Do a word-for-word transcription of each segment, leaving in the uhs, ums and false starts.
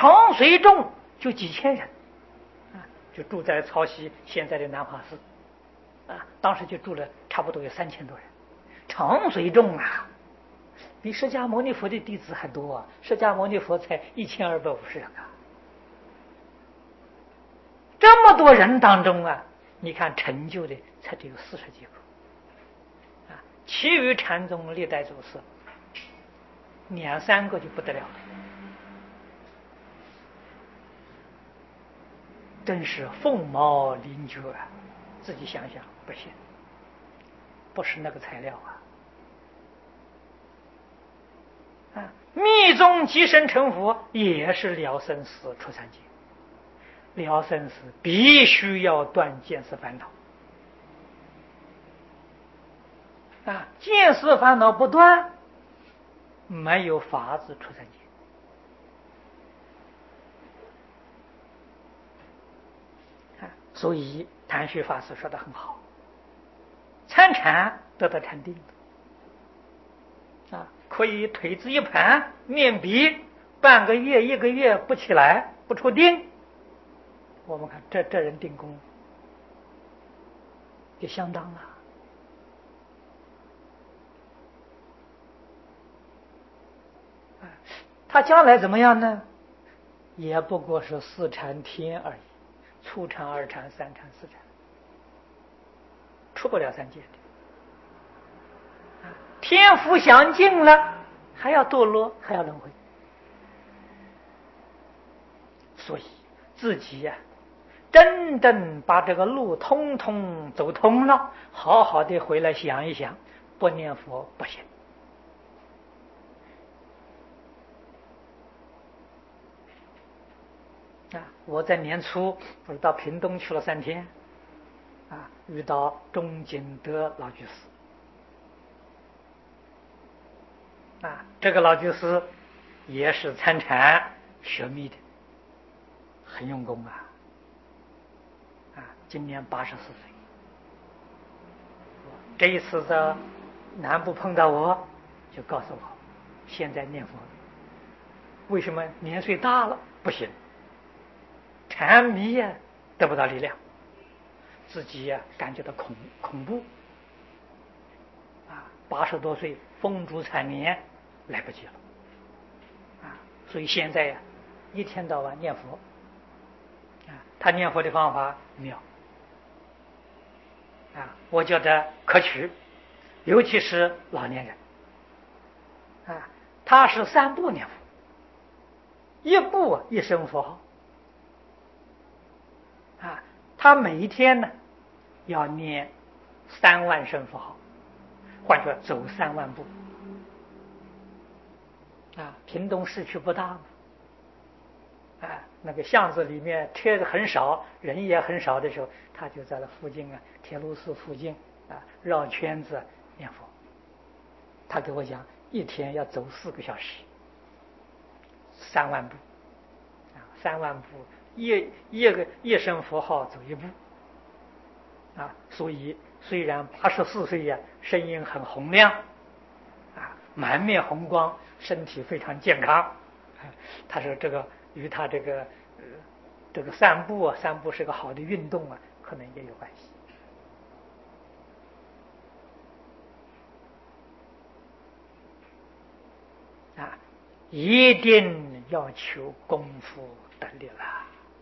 长随众就几千人，啊，就住在曹溪现在的南华寺，啊，当时就住了差不多有三千多人。长随众啊，比释迦牟尼佛的弟子还多啊！释迦牟尼佛才一千二百五十人啊。这么多人当中啊，你看成就的才只有四十几个，啊，其余禅宗历代祖师两三个就不得了了，真是凤毛麟角啊！自己想想，不行，不是那个材料啊！啊，密宗即身成佛也是了生死出三界，了生死必须要断见思烦恼啊！见思烦恼不断，没有法子出三界。所以谭旭法师说得很好，参禅得到禅定啊，可以腿子一盘，面壁，半个月一个月不起来，不出定。我们看这这人定功就相当了啊，他将来怎么样呢？也不过是四禅天而已，初禅、二禅、三禅、四禅，出不了三界的。天福享尽了，还要堕落，还要轮回。所以自己呀、啊，真正把这个路通通走通了，好好的回来想一想，不念佛不行。啊，我在年初不是到屏东去了三天，啊，遇到钟景德老居士，啊，这个老居士也是参禅学密的，很用功啊，啊，今年八十四岁。这一次在南部碰到我，就告诉我，现在念佛，为什么年岁大了不行？禅迷呀、啊，得不到力量，自己呀、啊、感觉到恐恐怖，啊，八十多岁风烛残年，来不及了，啊，所以现在呀、啊，一天到晚念佛，啊，他念佛的方法妙，啊，我觉得可取，尤其是老年人，啊，他是三步念佛，一步一声佛号。啊，他每一天呢要念三万声佛号，换句话走三万步。啊，屏东市区不大嘛，啊，那个巷子里面车子很少，人也很少的时候，他就在那附近啊，铁路寺附近啊绕圈子念佛。他给我讲，一天要走四个小时，三万步，啊，三万步。一一个一声佛号走一步，啊，所以虽然八十四岁呀，声音很洪亮，啊，满面红光，身体非常健康。啊、他说这个与他这个呃这个散步啊，散步是个好的运动啊，可能也有关系。啊，一定要求功夫得力了。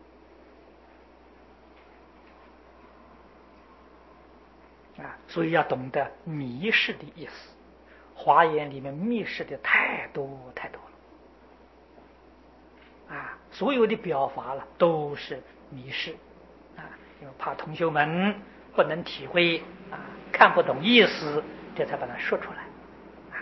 啊，所以要懂得迷失的意思，华严里面密室的太多太多了，啊，所有的表法了都是迷失，啊，因为怕同学们不能体会，啊，看不懂意思，这才把它说出来。啊，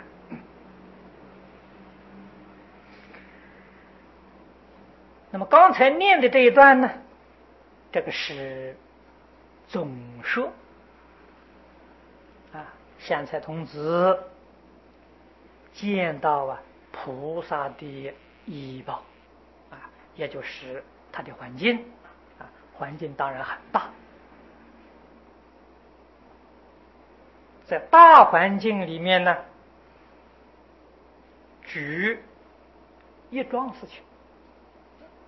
那么刚才念的这一段呢，这个是总说。啊，善财童子见到啊菩萨的依报，啊，也就是他的环境，啊，环境当然很大，在大环境里面呢，举一桩事情，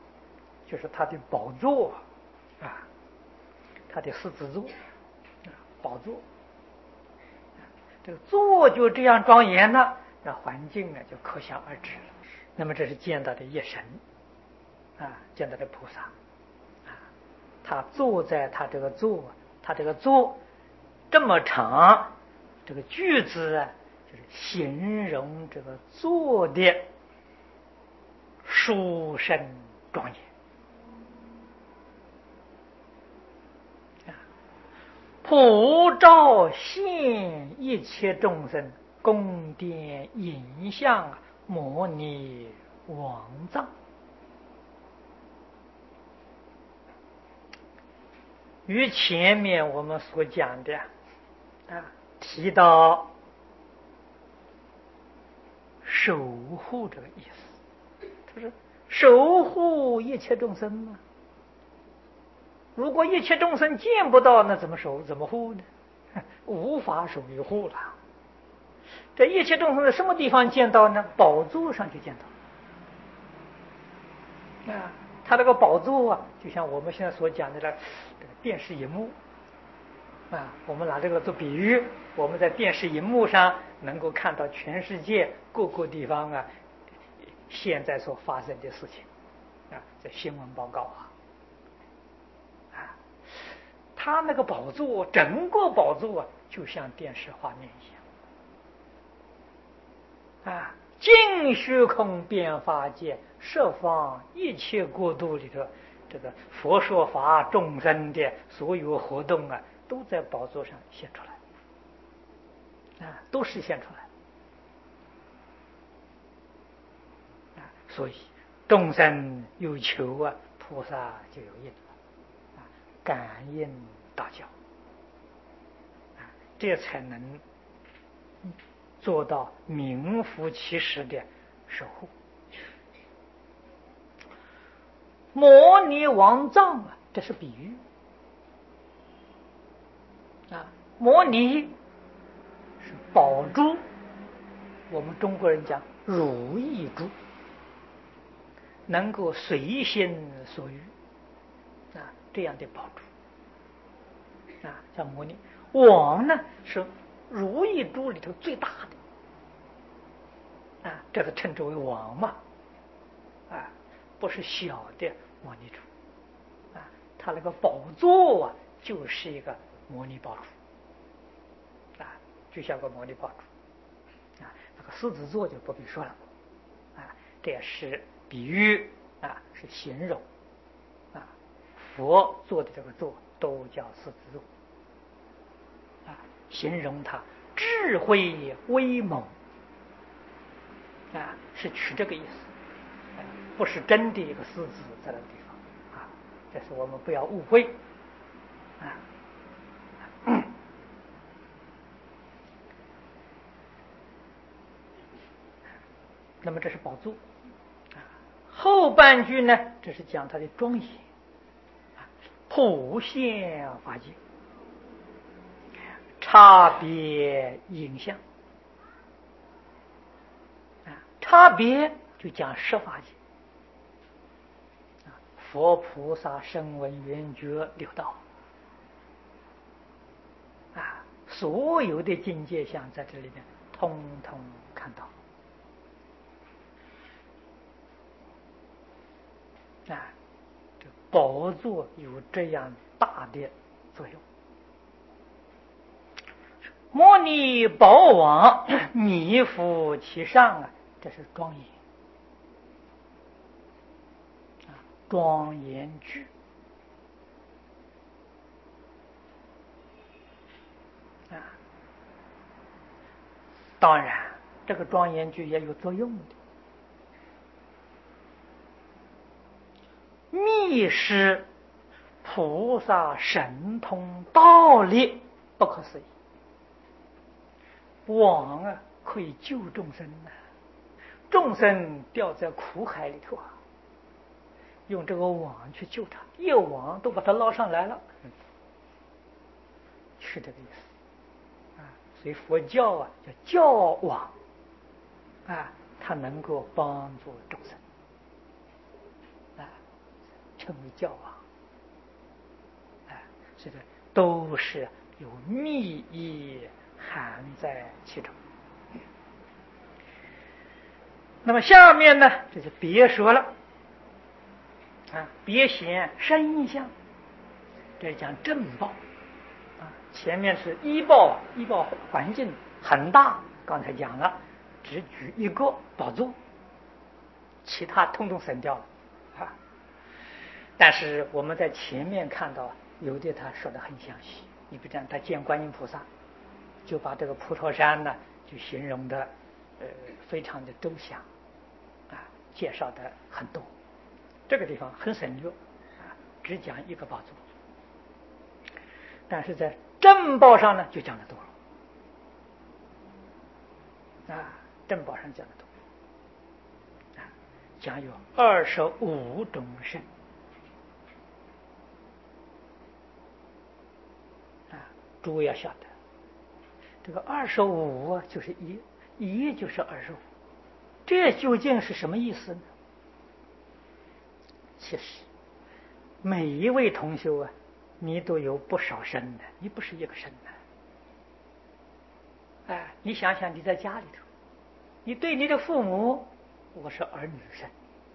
就是他的宝座啊，他的狮子座啊，宝座。这个座就这样庄严了，那环境呢就可想而知了。那么这是见到的一神啊，见到的菩萨啊，他坐在他这个座，他这个座这么长，这个句子啊，就是形容这个座的殊胜庄严。普照现一切众生，宫殿影像摩尼王藏。与前面我们所讲的啊，提到守护这个意思，就是守护一切众生嘛。如果一切众生见不到，那怎么守怎么护呢？无法守于护了。这一切众生在什么地方见到呢？宝座上就见到。啊，他这个宝座啊，就像我们现在所讲的这个电视荧幕啊，我们拿这个做比喻，我们在电视荧幕上能够看到全世界各个地方啊现在所发生的事情啊，这新闻报告啊。他那个宝座，整个宝座啊，就像电视画面一样啊，尽虚空遍法界，十方一切国度里头，这个佛说法众生的所有活动啊，都在宝座上显出来啊，都实现出来啊。所以众生有求啊，菩萨就有应了啊，感应大教啊，这才能做到名副其实的守护。摩尼王藏啊，这是比喻啊。摩尼是宝珠，我们中国人讲如意珠，能够随心所欲啊，这样的宝珠啊，叫摩尼。王呢是如意珠里头最大的啊，这个称之为王嘛啊，不是小的摩尼珠啊，它那个宝座啊，就是一个摩尼宝珠啊，就像个摩尼宝珠啊。那个狮子座就不必说了啊，这也是比喻啊，是形容啊，佛做的这个座都叫狮子座啊，形容它智慧威猛啊，是取这个意思，啊，不是真的一个狮子在那个地方啊，这是我们不要误会啊。嗯、那么这是宝座啊，后半句呢，这是讲它的庄严啊，普现法界，差别影像啊，差别就讲十法界啊，佛菩萨声闻缘觉六道啊，所有的境界相在这里面通通看到啊，这宝座有这样大的作用。摩尼宝王弥伏其上啊，这是庄严啊，庄严句啊。当然，这个庄严句也有作用的。密是菩萨神通道力不可思议，网啊可以救众生啊，众生掉在苦海里头啊，用这个网去救他，一网都把他捞上来了，是这个意思啊。所以佛教啊叫教网啊，它能够帮助众生啊。 称为教王。哎，这个都是有密意含在其中。那么下面呢，这就别说了啊，别显身相，这讲正报啊。前面是医报，医报环境很大，刚才讲了，只举一个宝座，其他通通省掉了啊。但是我们在前面看到，有的他说的很详细。你比如讲，他见观音菩萨，就把这个普陀山呢，就形容的呃非常的周详啊，介绍的很多。这个地方很省略啊，只讲一个宝座。但是在正报上呢，就讲的多了啊，正报上讲的多啊，讲有二十五种身啊，诸位要晓得，这个二十五啊，就是一，一就是二十五，这究竟是什么意思呢？其实每一位同修啊，你都有不少身的，你不是一个身的。哎，你想想，你在家里头，你对你的父母，我是儿女身；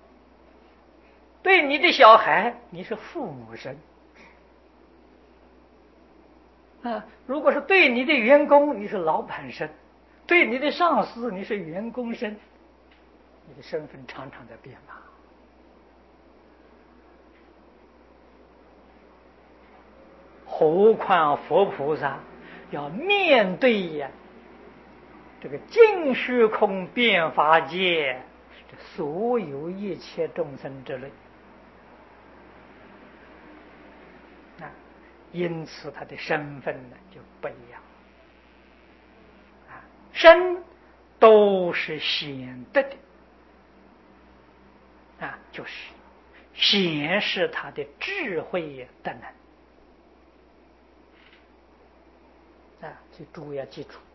对你的小孩，你是父母身。啊，如果是对你的员工，你是老板身；对你的上司，你是员工身。你的身份常常在变化。何况佛菩萨要面对呀这个尽虚空变法界所有一切众生之类啊，因此他的身份呢就不一样啊，身都是显得的啊，就是显示他的智慧的能。啊，这诸位要记住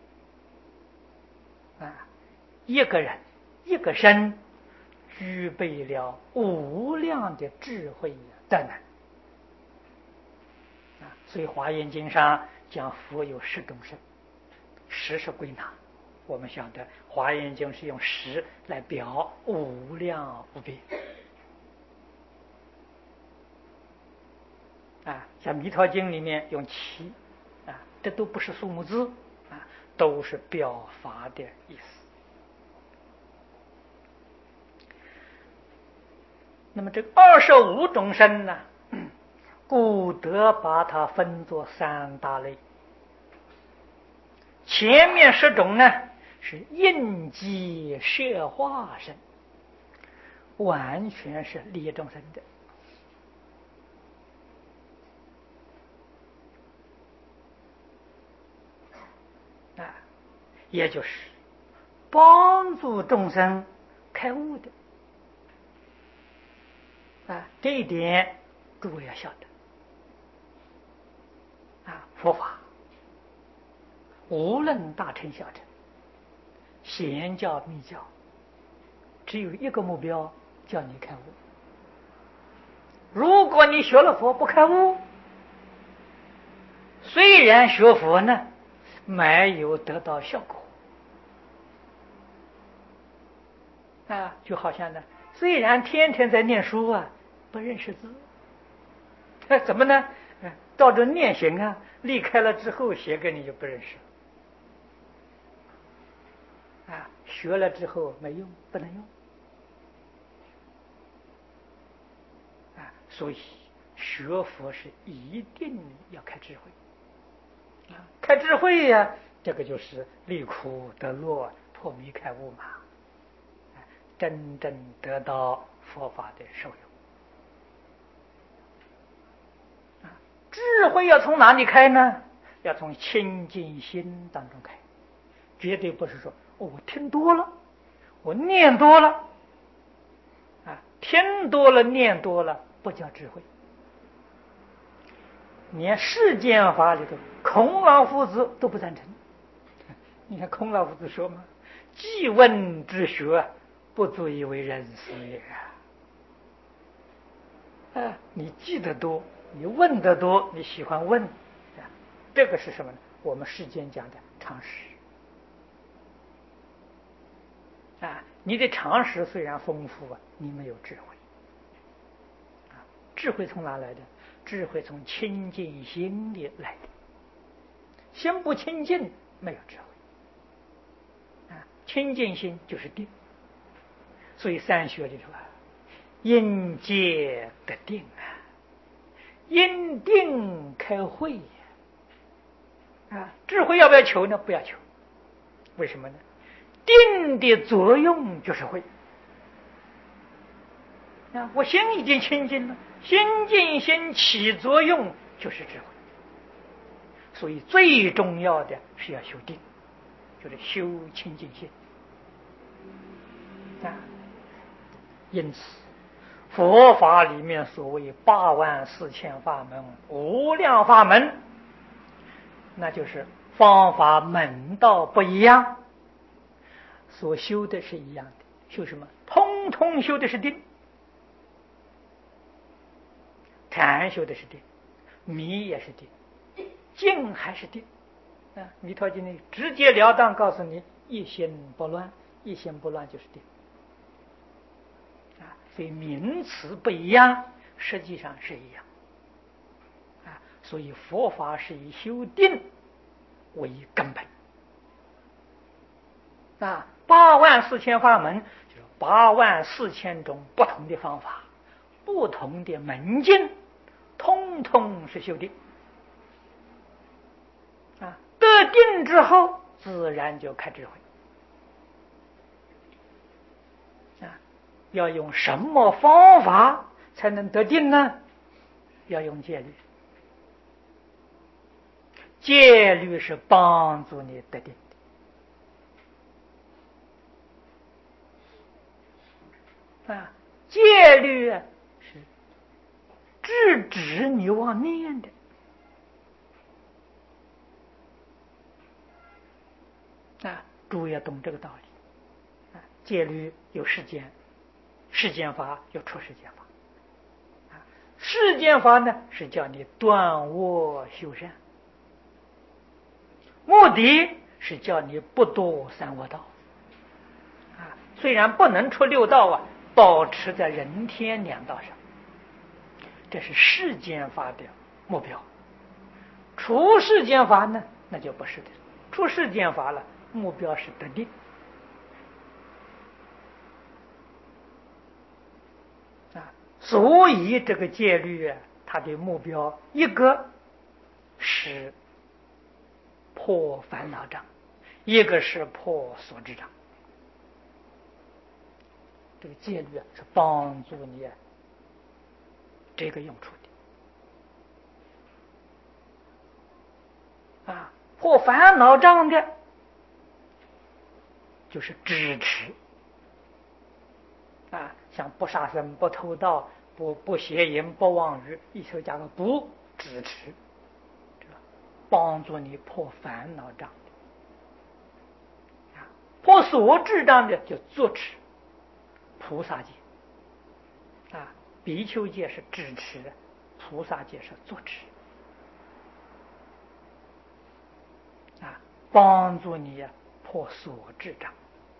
啊，一个人一个身具备了无量的智慧的能啊，所以华严经上讲佛有十种身，十是归纳。我们晓得华严经是用十来表无量无边啊，像弥陀经里面用七啊，这都不是数目字啊，都是表法的意思。那么这二十五种身呢，古德把它分作三大类。前面十种呢是应机摄化身，完全是利益众生的啊，也就是帮助众生开悟的啊，这一点诸位要晓得啊。佛法无论大乘小乘，显教密教，只有一个目标，叫你开悟。如果你学了佛不开悟，虽然学佛呢没有得到效果啊，就好像呢，虽然天天在念书啊，不认识字，那怎么呢？照着念行啊，离开了之后写给你就不认识啊，学了之后没用，不能用啊，所以学佛是一定要开智慧啊，开智慧呀、啊，这个就是离苦得乐，破迷开悟嘛，真正得到佛法的受用。智慧要从哪里开呢？要从清净心当中开，绝对不是说、哦、我听多了，我念多了啊，听多了念多了不叫智慧。连世间法里头，孔老夫子都不赞成。你看孔老夫子说嘛：“记问之学，不足以为人师也。” 啊，你记得多，你问得多，你喜欢问，啊，这个是什么呢？我们世间讲的常识。啊，你的常识虽然丰富啊，你没有智慧。啊，智慧从哪来的？智慧从清净心里来的。心不清净，没有智慧。啊，清净心就是定。所以三学里头啊，因戒得定啊，因定开慧呀。啊，智慧要不要求呢？不要求。为什么呢？定的作用就是慧。啊，我心已经清净了，心净心起作用就是智慧。所以最重要的是要修定，就是修清净心。啊，因此佛法里面所谓八万四千法门、无量法门，那就是方法门道不一样，所修的是一样的。修什么？通通修的是定。禅修的是定，迷也是定，静还是定。啊，弥陀经里直截了当告诉你，一心不乱，一心不乱就是定。啊，所以名词不一样，实际上是一样。啊，所以佛法是以修定为根本。啊，八万四千法门就是八万四千种不同的方法，不同的门径，通通是修定。啊，得定之后，自然就开智慧。啊，要用什么方法才能得定呢？要用戒律。戒律是帮助你得定的。啊，戒律是制止你妄念的。啊，诸位要懂这个道理。啊，戒律有世间，世间法有出世间法。啊，世间法呢是叫你断恶修善，目的是叫你不堕三恶道。啊，虽然不能出六道啊，保持在人天两道上，这是世间法的目标。出世间法呢，那就不是的。出世间法了，目标是得定。啊，所以这个戒律啊，它的目标一个是破烦恼障，一个是破所知障。这个戒律啊，是帮助你这个用处的。啊，破烦恼障的就是支持。啊，像不杀生、不偷盗、不不邪淫、不妄语，一头加个不，支持，帮助你破烦恼障的。啊，破所知障的就作持，菩萨戒。啊，比丘戒是支持，菩萨戒是作持。啊，帮助你破所知障。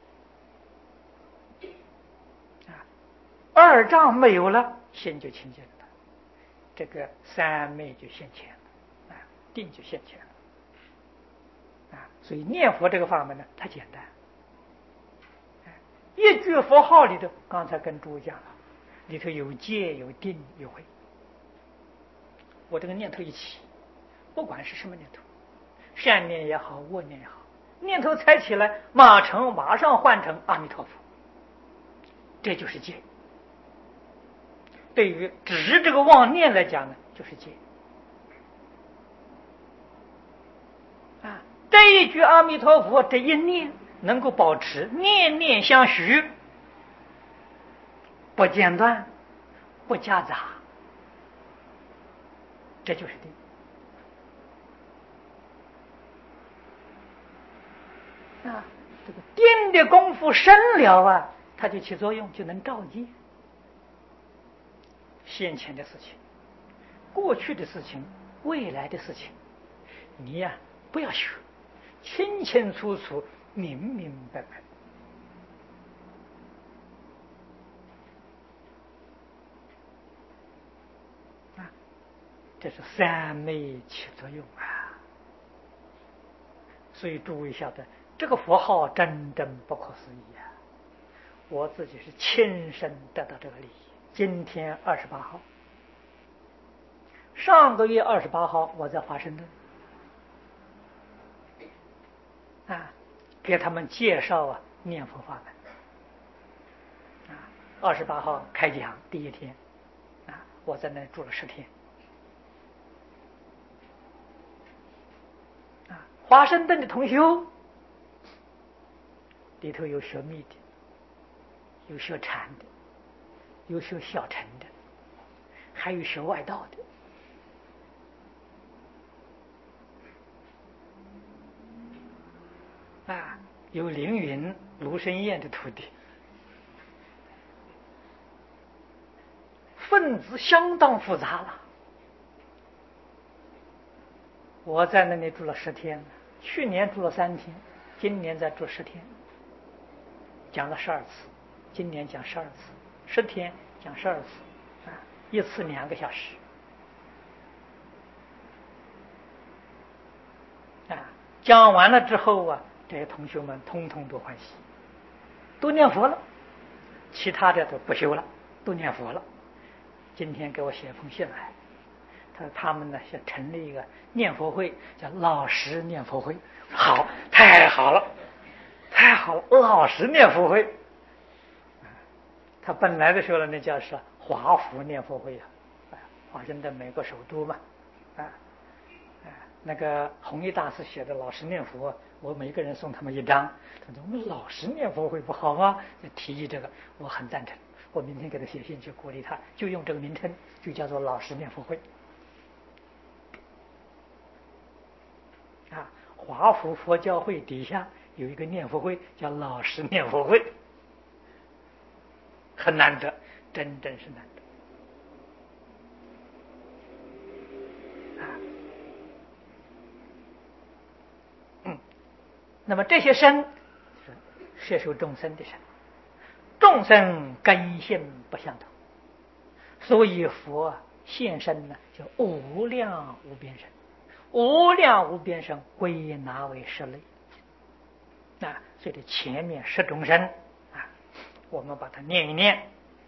二障没有了，心就清净了，这个三昧就现前了，啊，定就现前了。啊，所以念佛这个法门呢，太简单。一句佛号里头，刚才跟诸位讲了，里头有戒、有定、有慧。我这个念头一起，不管是什么念头，善念也好，恶念也好，念头才起来，马成马上换成阿弥陀佛，这就是戒。对于止这个妄念来讲呢，就是戒。啊，这一句阿弥陀佛，这一念能够保持念念相续，不间断，不夹杂，这就是定。啊，这个定的功夫深了啊，它就起作用，就能照见。 先前的事情、过去的事情、未来的事情，你呀、不要学，清清楚楚、明明白白。啊，这是三昧起作用啊！所以诸位晓得，这个佛号真正不可思议啊！我自己是亲身得到这个利益。今天二十八号，上个月二十八号我在华盛顿啊，给他们介绍啊念佛法门啊。二十八号开讲第一天啊，我在那住了十天啊。华盛顿的同修里头有学密的，有学禅的，有学小乘的，还有学外道的。啊，有凌云、卢生燕的徒弟，分子相当复杂了。我在那里住了十天，去年住了三天，今年再住十天，讲了十二次，今年讲十二次，十天讲十二次，啊，一次两个小时，啊，讲完了之后啊，这些同学们通通都欢喜，都念佛了，其他的都不修了，都念佛了。今天给我写封信来，他说他们呢想成立一个念佛会，叫老实念佛会。好，太好了，太好了，老实念佛会。他本来的时候呢，那叫是华府念佛会啊，华盛顿美国首都嘛，啊，啊，那个弘一大师写的老实念佛，我每个人送他们一张。他说我们老实念佛会不好吗？就提议这个，我很赞成。我明天给他写信去鼓励他，就用这个名称，就叫做老实念佛会。啊，华府佛教会底下有一个念佛会，叫老实念佛会，很难得，真正是难得。啊，嗯，那么这些身是摄受众生的身，众生根性不相同，所以佛现身呢，叫无量无边身。无量无边身归纳为十类啊，所以这前面十种身啊，我们把它念一念。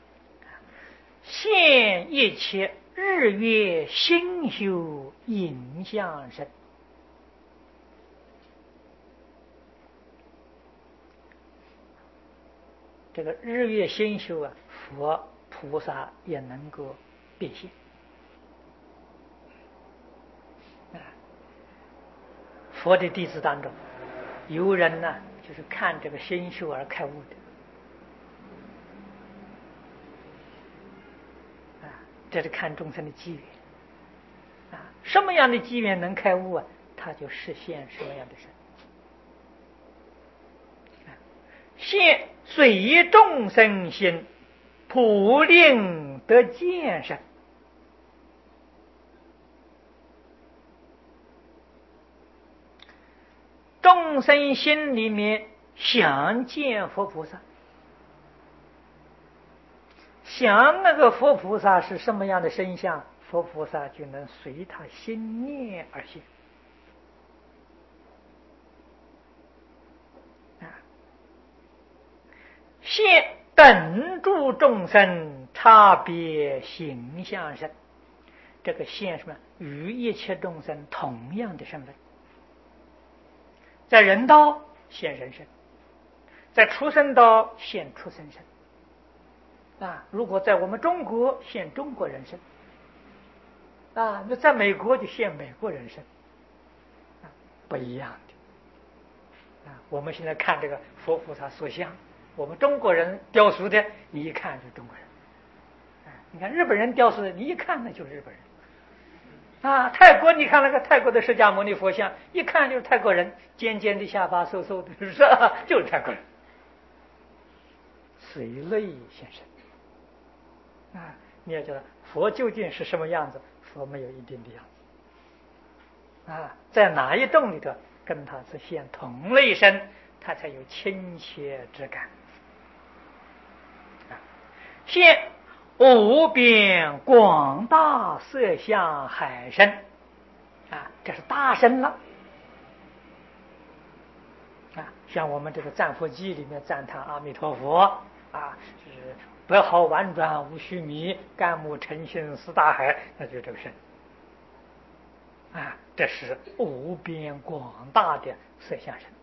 现一切日月星宿影像身，这个日月星宿啊，佛菩萨也能够变现。佛的弟子当中，有人呢，就是看这个星宿而开悟的，啊，这是看众生的机缘，啊，什么样的机缘能开悟啊，他就实现什么样的身。现随众生心，普令得见身。众生心里面想见佛菩萨，想那个佛菩萨是什么样的身相，佛菩萨就能随他心念而现。啊，现等诸众生差别形象身，这个现什么？与一切众生同样的身份。在人道现人身，在畜生道现畜生身，啊，如果在我们中国现中国人身，啊，那在美国就现美国人身，啊，不一样的。啊，我们现在看这个佛菩萨塑像，我们中国人雕塑的，你一看就是中国人，啊，你看日本人雕塑的，你一看那就是日本人。啊，泰国你看那个泰国的释迦牟尼佛像，一看就是泰国人，尖尖的下巴，瘦瘦的，是不是？就是泰国人。随类现身啊， 你要知道佛究竟是什么样子，佛没有一定的样子啊，在哪一种里头跟他是现同类身，他才有亲切之感啊。现无边广大色相海身啊，这是大身了啊。像我们这个赞佛记里面赞叹阿弥陀佛啊，是百毫婉转无须弥，干木诚信四大海，那就这个身啊，这是无边广大的色相身。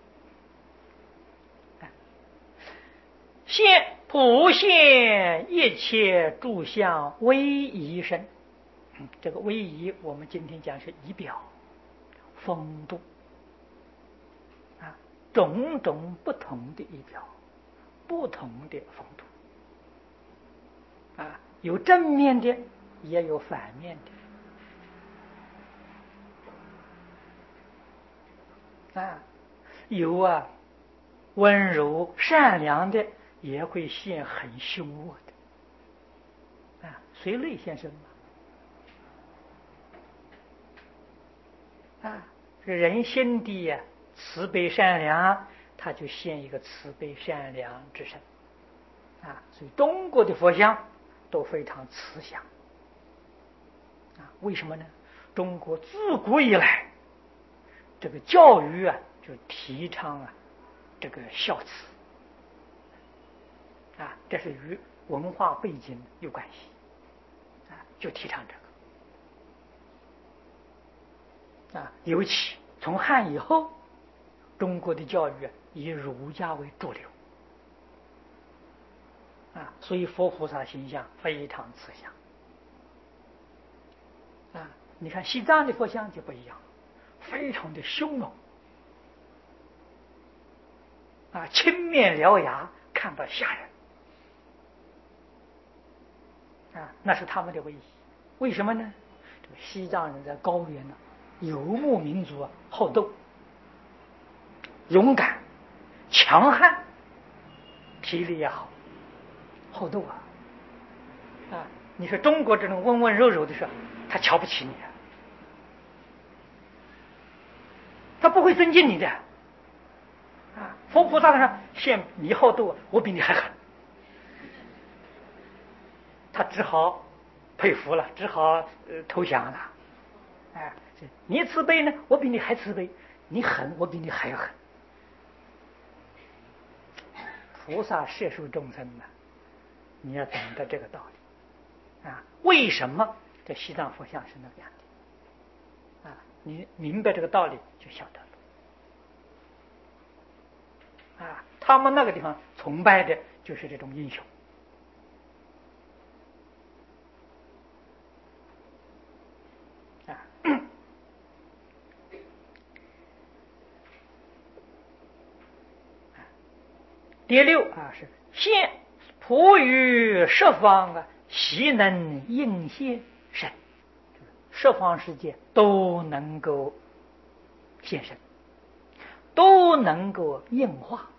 现普现一切诸相威仪身，嗯，这个威仪我们今天讲是仪表、风度啊，种种不同的仪表，不同的风度啊，有正面的，也有反面的啊，有啊温柔善良的，也会现很凶恶的啊，随类现身嘛啊，人心地呀、啊、慈悲善良，他就现一个慈悲善良之身啊，所以中国的佛像都非常慈祥啊，为什么呢？中国自古以来这个教育啊，就提倡啊这个孝慈啊，这是与文化背景有关系啊，就提倡这个啊。尤其从汉以后，中国的教育以儒家为主流啊，所以佛菩萨形象非常慈祥啊。你看西藏的佛像就不一样，非常的凶猛啊，青面獠牙，看到吓人啊，那是他们的威仪。为什么呢？这个西藏人在高原呢、啊，游牧民族啊，好斗、勇敢、强悍，体力也好，好斗啊啊！你说中国这种温温柔柔的说，他瞧不起你啊，他不会尊敬你的啊。佛菩萨说：“现你好斗，我比你还狠。”他只好佩服了，只好呃投降了。哎，你慈悲呢，我比你还慈悲；你狠，我比你还狠。菩萨摄受众生呢，你要懂得这个道理啊。为什么这西藏佛像是那个样的啊？你明白这个道理就晓得了啊。他们那个地方崇拜的就是这种英雄啊。第六啊是现普于十方啊，悉能应现身，十方世界都能够现身，都能够应化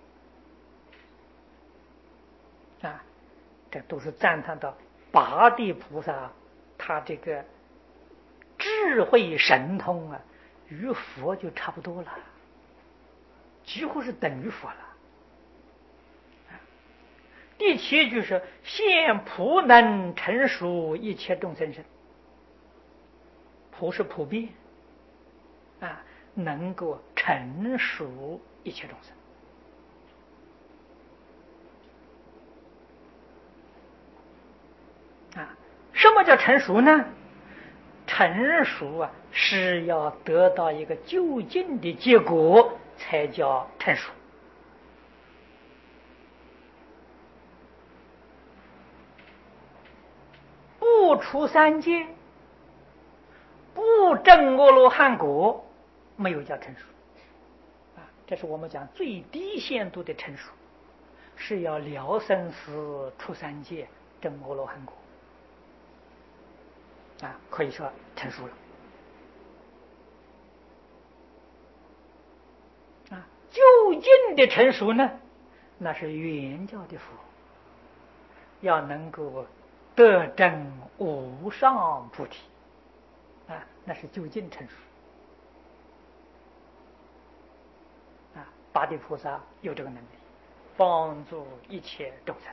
啊，这都是赞叹到八地菩萨他这个智慧神通啊，与佛就差不多了，几乎是等于佛了。第七句是现普能成熟一切众生身，普是普遍啊，能够成熟一切众生啊。什么叫成熟呢？成熟啊，是要得到一个究竟的结果才叫成熟。不出三界，不证阿罗汉果，没有叫成熟啊。这是我们讲最低限度的成熟，是要了生死、出三界、证阿罗汉果啊，可以说成熟了啊。究竟的成熟呢，那是原教的佛，要能够得证无上菩提啊，那是究竟成熟啊。八地菩萨有这个能力，帮助一切众生。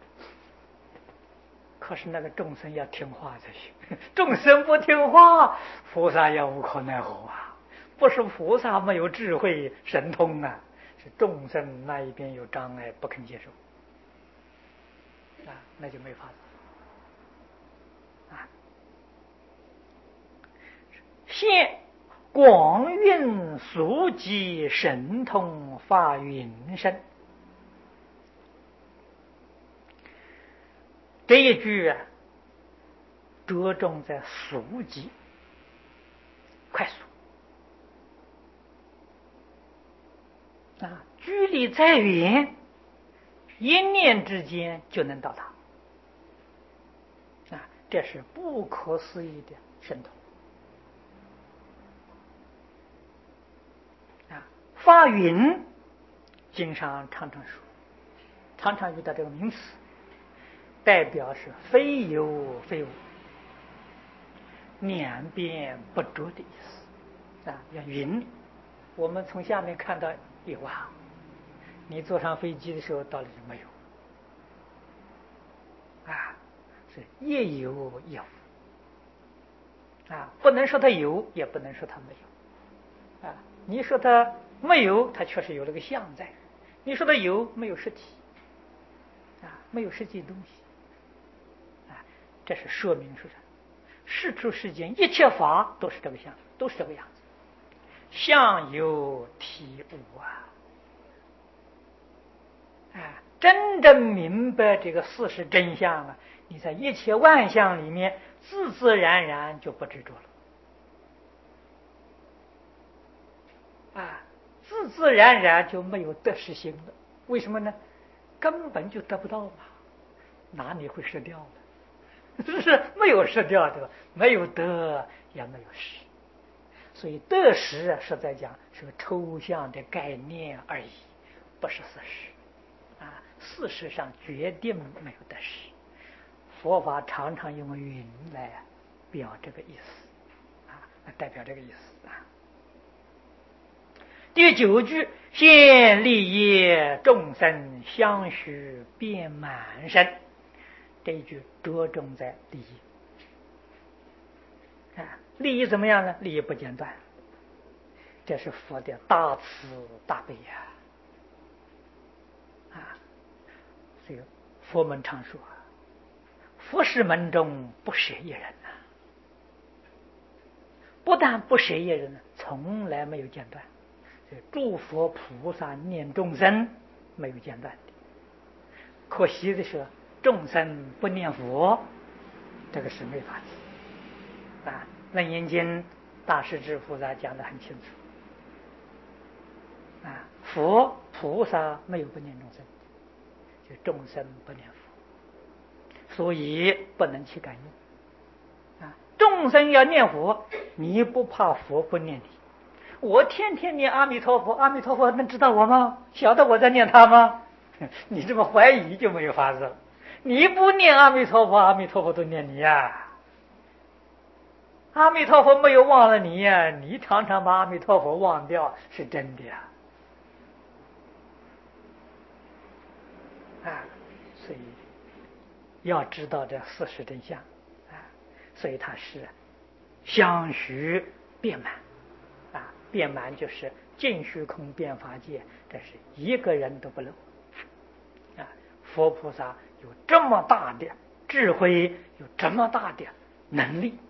可是那个众生要听话才行，众生不听话，菩萨也无可奈何啊。不是菩萨没有智慧神通啊，是众生那一边有障碍，不肯接受啊，那就没法子啊。现广运俗集神通法云身，这一句啊，着重在俗集，快速啊，距离再远，一念之间就能到达啊，这是不可思议的神通啊。法云经上常常说，常常遇到这个名词，代表是非有非无，两边不着的意思啊。像云，我们从下面看到有啊，你坐上飞机的时候到底是没有啊，是也有也无啊，不能说它有，也不能说它没有啊。你说它没有，它确实有了个相在；你说它有，没有实体啊，没有实际东西啊。这是说明是什么？世出世间一切法都是这个相，都是这个样子，相有体无啊。啊，真正明白这个事实真相啊，你在一切万象里面自自然然就不执着了啊，自自然然就没有得失心了。为什么呢？根本就得不到嘛，哪里会失掉呢？是不是没有失掉的？没有得也没有失，所以得失啊，实在讲是个抽象的概念而已，不是事实啊。事实上决定没有得失。佛法常常用云来表这个意思啊，来代表这个意思啊。第九句，现利益众生相续遍满身，这一句着重在利益啊。利益怎么样呢？利益不间断，这是佛的大慈大悲呀啊。所以佛门常说，佛事门中不舍一人呐、啊，不但不舍一人，从来没有间断。诸佛菩萨念众生没有间断的，可惜的是众生不念佛，这个是没法子啊。楞严经大势至菩萨讲得很清楚啊，佛菩萨没有不念众生，就众生不念佛，所以不能去感应啊。众生要念佛，你不怕佛不念你？我天天念阿弥陀佛，阿弥陀佛能知道我吗？晓得我在念他吗？你这么怀疑就没有法子了。你不念阿弥陀佛，阿弥陀佛都念你呀。阿弥陀佛没有忘了你呀，你常常把阿弥陀佛忘掉，是真的呀。啊，所以要知道这事实真相啊，所以它是相续遍满。啊，遍满就是尽虚空遍法界，这是一个人都不漏啊。佛菩萨有这么大的智慧，有这么大的能力。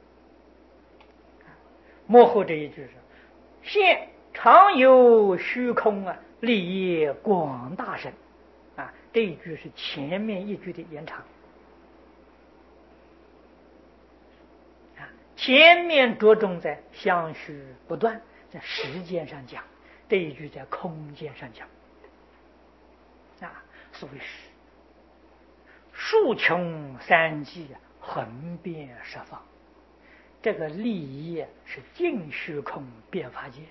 幕后这一句是现常有虚空啊，利益广大身啊，这一句是前面一句的延长啊。前面着重在相续不断，在时间上讲，这一句在空间上讲啊。所谓是数穷三际，横遍十方，这个利益是尽虚空遍法界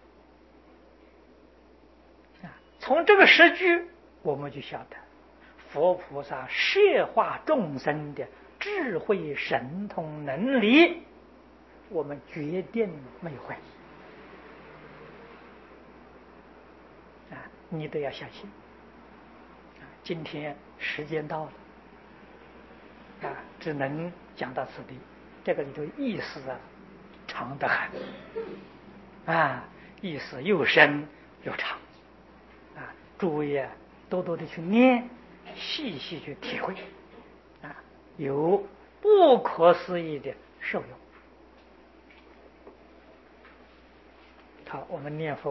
的啊。从这个十句我们就晓得佛菩萨摄化众生的智慧神通能力，我们决定没有怀疑啊！你都要相信啊！今天时间到了啊，只能讲到此地。这个里头意思啊，长得很啊，意思又深又长啊！诸位啊，多多的去念，细细去体会啊，有不可思议的受用。好，我们念佛。